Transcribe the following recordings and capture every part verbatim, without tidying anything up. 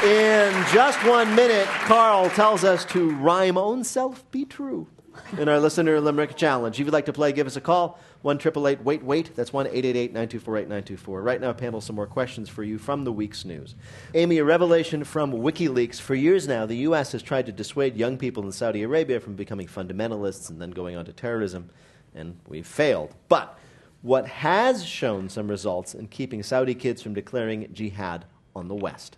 In just one minute, Carl tells us to rhyme own self be true in our Listener Limerick Challenge. If you'd like to play, give us a call, one eight eight eight, wait, wait. That's one eight eight eight, nine two four eight, nine two four. Right now, panel, some more questions for you from the week's news. Amy, a revelation from WikiLeaks. For years now, the U S has tried to dissuade young people in Saudi Arabia from becoming fundamentalists and then going on to terrorism, and we've failed. But what has shown some results in keeping Saudi kids from declaring jihad on the West?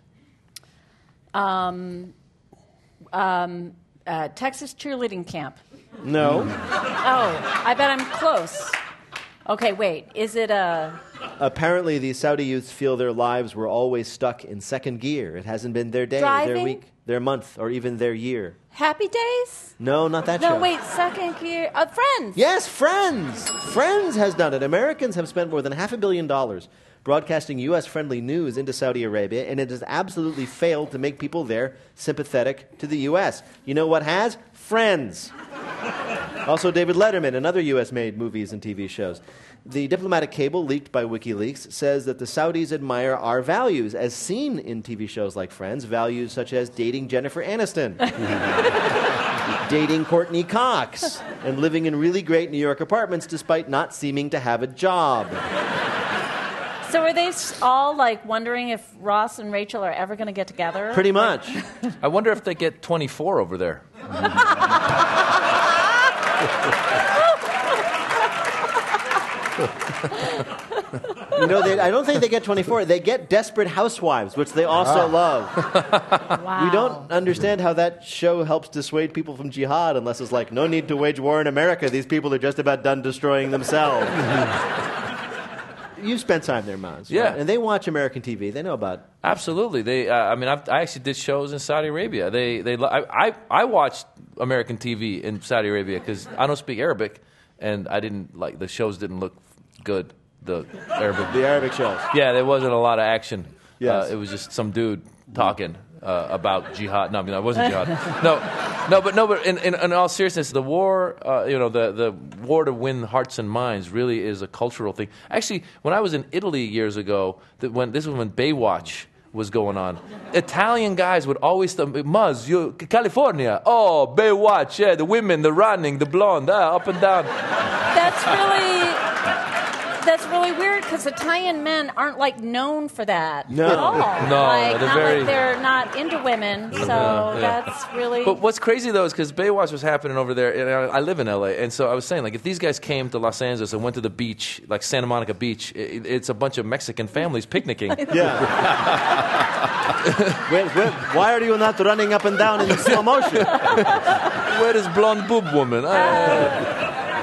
Um, um, uh, Texas cheerleading camp. No. Oh, I bet I'm close. Okay, wait. Is it a... Apparently, the Saudi youths feel their lives were always stuck in second gear. It hasn't been their day, Driving? their week, their month, or even their year. Happy Days? No, not that no, show. No, wait, second gear. Uh, Friends. Yes, Friends. Friends has done it. Americans have spent more than half a billion dollars broadcasting U S-friendly news into Saudi Arabia, and it has absolutely failed to make people there sympathetic to the U S. You know what has? Friends. Also, David Letterman and other U S-made movies and T V shows. The diplomatic cable leaked by WikiLeaks says that the Saudis admire our values, as seen in T V shows like Friends, values such as dating Jennifer Aniston, dating Courtney Cox, and living in really great New York apartments despite not seeming to have a job. So are they all, like, wondering if Ross and Rachel are ever going to get together? Pretty much. I wonder if they get twenty-four over there. You know, they, I don't think they get twenty-four. They get Desperate Housewives, which they also Ah. love. Wow. We don't understand how that show helps dissuade people from jihad unless it's like, no need to wage war in America. These people are just about done destroying themselves. You've spent time there, Maz. Yeah. Right? And they watch American T V. They know about... Absolutely. They. Uh, I mean, I've, I actually did shows in Saudi Arabia. They. They. I. I, I watched American T V in Saudi Arabia because I don't speak Arabic, and I didn't like the shows. Didn't look good. The Arabic. The Arabic shows. Yeah, there wasn't a lot of action. Yes. Uh, it was just some dude talking uh, about jihad. No, I mean, it wasn't jihad. No, no, but no, but in, in, in all seriousness, the war, uh, you know, the, the war to win hearts and minds really is a cultural thing. Actually, when I was in Italy years ago, that when this was when Baywatch was going on, Italian guys would always th- Muzz, you California, oh, Baywatch, yeah, the women, the running, the blonde, ah, up and down. That's really... That's really weird because Italian men aren't like known for that No. at all. No, like, they're not very- like they're not into women. So Yeah. that's really. But what's crazy, though, is because Baywatch was happening over there, and I I live in L A, and so I was saying, like, if these guys came to Los Angeles and went to the beach, like Santa Monica Beach, it, it's a bunch of Mexican families picnicking. Yeah. wait, wait, why are you not running up and down in slow motion? Where is blonde boob woman? Ah.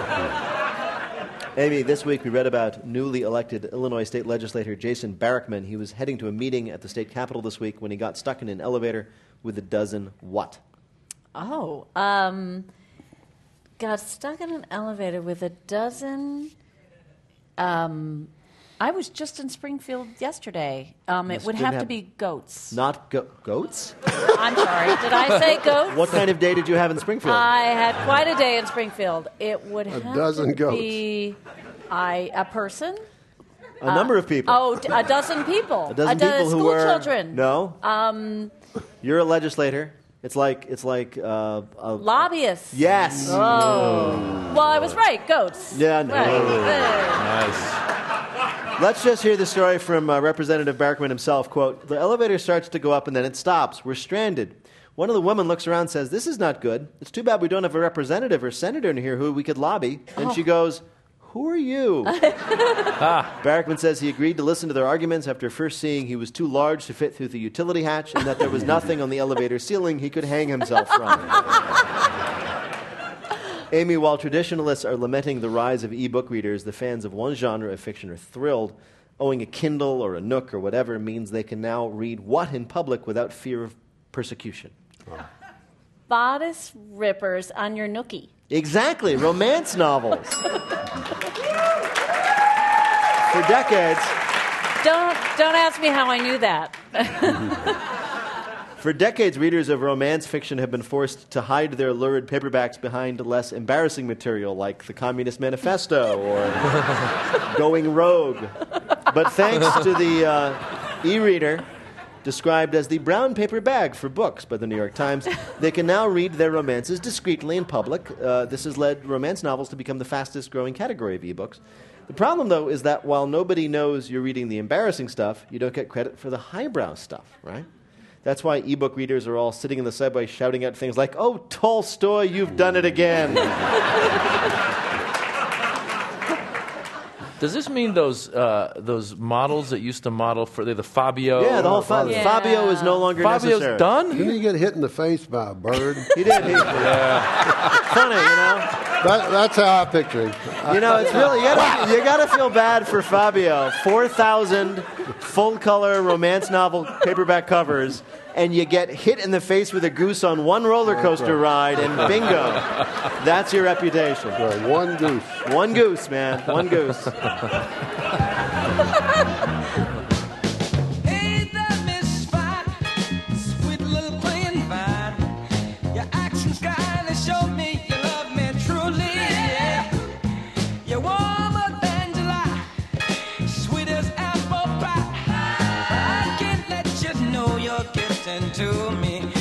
Amy, this week we read about newly elected Illinois state legislator Jason Barrickman. He was heading to a meeting at the state capitol this week when he got stuck in an elevator with a dozen what? Oh, um, got stuck in an elevator with a dozen. Um, I was just in Springfield yesterday. Um, it This would didn't have to have- be goats. Not go- goats? I'm sorry. Did I say goats? What kind of day did you have in Springfield? I had quite a day in Springfield. It would have dozen to goats. be I, a person. a number of people. Oh, d- a dozen people. a dozen do- people who school were children. No. Um, you're a legislator. It's like it's like uh, a, Lobbyists. yes. Oh. Well, I was right. Goats. Yeah, no. Right. Nice. Let's just hear the story from uh, Representative Barrickman himself. Quote, the elevator starts to go up and then it stops. We're stranded. One of the women looks around and says, this is not good. It's too bad we don't have a representative or senator in here who we could lobby. And Oh. she goes, who are you? Barrickman says he agreed to listen to their arguments after first seeing he was too large to fit through the utility hatch and that there was nothing on the elevator ceiling he could hang himself from. Amy, while traditionalists are lamenting the rise of e-book readers, the fans of one genre of fiction are thrilled. Owning a Kindle or a Nook or whatever means they can now read what in public without fear of persecution. Bodice rippers on your nookie. Exactly, romance novels. For decades, Don't don't ask me how I knew that. for decades, readers of romance fiction have been forced to hide their lurid paperbacks behind less embarrassing material like the Communist Manifesto or Going Rogue. But thanks to the uh, e-reader, Described as the brown paper bag for books by the New York Times, they can now read their romances discreetly in public. Uh, this has led romance novels to become the fastest growing category of ebooks. The problem, though, is that while nobody knows you're reading the embarrassing stuff, you don't get credit for the highbrow stuff, right? That's why ebook readers are all sitting in the subway shouting out things like, "Oh, Tolstoy, you've done it again." Does this mean those uh, those models that used to model for the, the Fabio? Yeah, the whole fa- Yeah. Fabio is no longer Fabio's necessary. done? Didn't he get hit in the face by a bird? He did. He, yeah. Funny, you know. that, that's how I picture him. You know, it's really you gotta, you gotta feel bad for Fabio. Four thousand full color romance novel paperback covers, and you get hit in the face with a goose on one roller coaster ride, and bingo, that's your reputation. Right, one goose. One goose, man. One goose. Hey there, Miss Fine, sweet little playing fine. Your actions kinda show me you love me truly. Yeah. You're warmer than July, sweet as apple pie. I can't let you know you're getting to me.